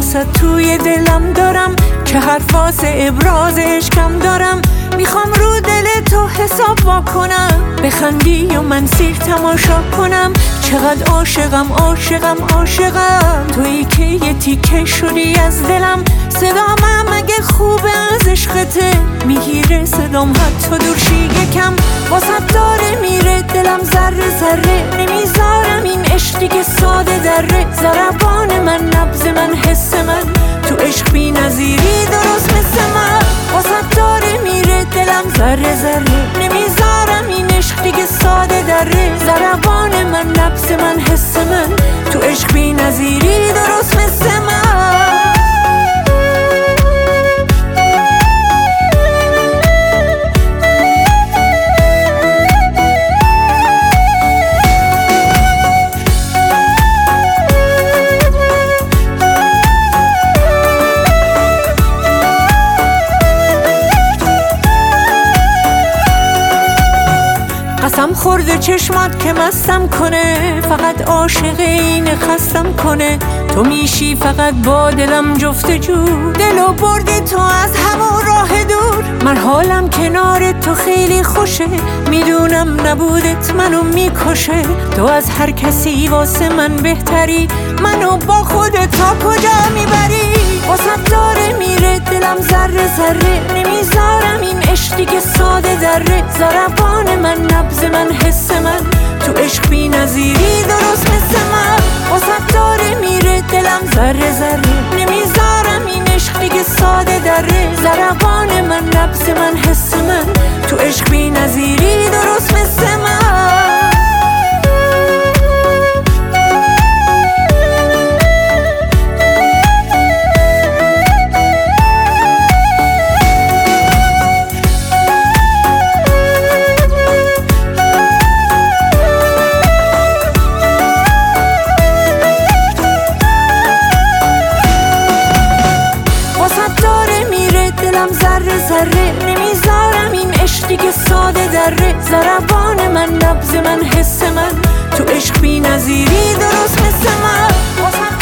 واسه توی دلم دارم، چه حرف واسه ابراز عشقم دارم. میخوام رو دل تو حساب واکنم، بخندی و من سیر تماشا کنم. چقدر عاشقم عاشقم عاشقم، تویی که یه تیکه شدی از دلم. صدام اگه خوبه از عشقته، میگیره صدام حتی دورشی یکم. واسه داره میره دلم ذره ذره، نمیذارم این عشق دیگه ساده دره. ضربان من، نبض من، حس من، تو عشق بی نظیری درست مثل من. واسه داره میره دلم ذره ذره، نمیذارم این عشق دیگه ساده دره. ضربان من، نبض من، حس من، تو عشق بی نظیری درست مثل من. قسم خورده چشمات که مستم کنه، فقط عاشق اینه خستم کنه. تو میشی فقط با دلم جفتجو، دلو بردی تو از همون راه دور. من حالم کنار تو خیلی خوشه، میدونم نبودت منو میکشه. تو از هر کسی واسه من بهتری، منو با خودت تا کجا میبری. واسه داره میره دلم ذره ذره، نمیذارم این عشق دیگه ساده دره. ضربان من، نبض من، حس من، تو عشق بی نظیری درست مثل من. واسه داره میره دلم ذره ذره، نمیذارم این عشق دیگه ساده دره. ضربان من، نبض من، حس من، تو عشق بی نظیری درست مثل من. ذره ذره، نمیذارم این عشق دیگه ساده دره. ضربان من، نبض من، حس من، تو عشق بی نظیری درست مثل من.